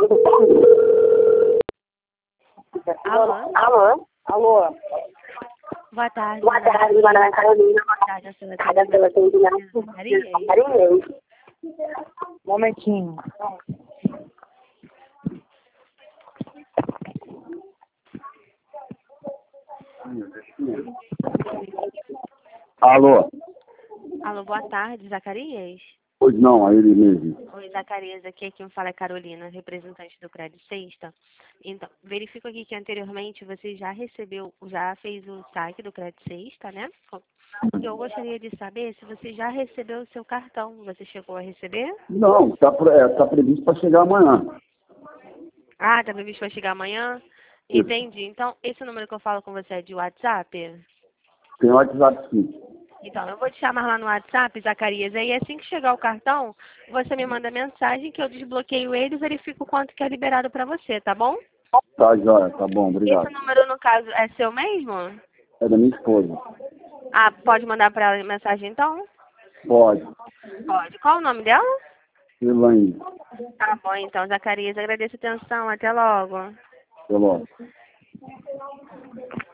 Alô? Alô? Alô? Boa tarde. Boa tarde, meu nome é Carolina. Boa tarde, a senhora Cada pela atendimento. Momentinho. Alô? Alô, boa tarde, Zacarias? Pois não, é ele mesmo. Oi, Zacarias, aqui quem fala é Carolina, representante do Crédito Sexta. Então, verifico aqui que anteriormente você já fez o saque do Crédito Sexta, né? E eu gostaria de saber se você já recebeu o seu cartão. Você chegou a receber? Não, tá previsto para chegar amanhã. Ah, tá previsto para chegar amanhã? Isso. Entendi. Então, esse número que eu falo com você é de WhatsApp? Tem WhatsApp sim. Então, eu vou te chamar lá no WhatsApp, Zacarias, aí assim que chegar o cartão, você me manda mensagem que eu desbloqueio ele e verifico quanto que é liberado para você, tá bom? Tá, joia, tá bom, obrigado. Esse número, no caso, é seu mesmo? É da minha esposa. Ah, pode mandar para ela mensagem então? Pode. Pode. Qual o nome dela? Elaine. Tá bom, então, Zacarias, agradeço a atenção, até logo. Até logo.